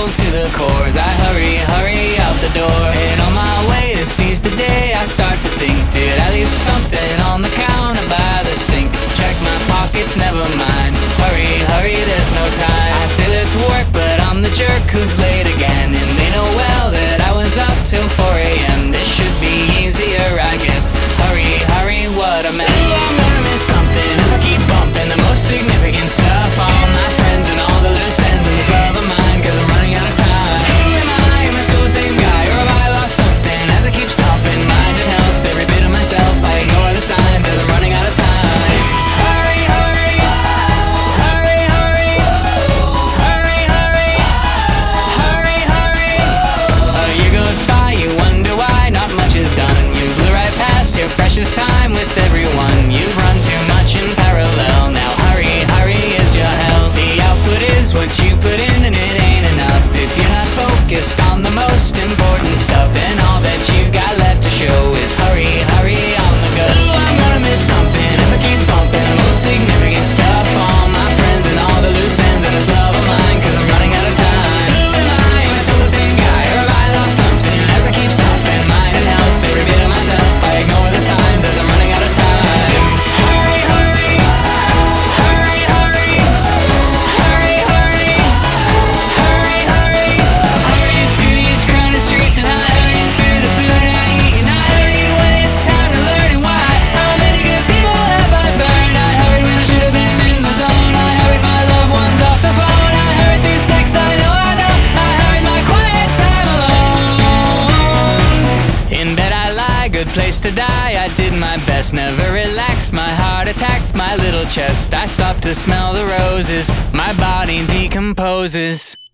cold to the core as I hurry out the door. And on my way to seize the day, I start to think, did I leave something on the counter by the sink? Check my pockets, never mind. Hurry, there's no time. I say let's work, but I'm the jerk who's late again. And they know well that I was up till 4 a.m. This should be easier, I guess. Hurry, what a mess. Ooh, I'm gonna miss something if I keep bumping the most significant stuff. All my friends and all the loose ends and this love of mine, cause I'm running out of time. Who am I still the same guy, or have I lost something? As I keep stopping, mind and health, every bit of myself, I ignore the signs as I'm running out of time. Precious time with everyone. You've run too much in parallel. Now hurry is your hell. The output is what you put in, and it ain't enough if you're not focused on the most important stuff. And all that you got left to show is hurry on the go. Ooh, I'm gonna miss something if I keep bumping the most significant stuff. All my friends and all the loose ends and this love of mine, cause I'm running out of time. Who am I still the same guy, or have I lost something? As I keep stopping, mind and health, every bit of myself, I ignore the signs as I'm running out of time. Hurry, hurrying through these crowded streets, and I hurrying through the food I eat, and I hurried when it's time to learn and why. How many good people have I burned? I hurried when I should have been in the zone. I hurried my loved ones off the phone. I hurried through sex, I know. I hurried my quiet time alone. In bed I lie, good place to die. I did my best, never relaxed. My heart attacks my little chest. I stop to smell the roses, my body decomposes.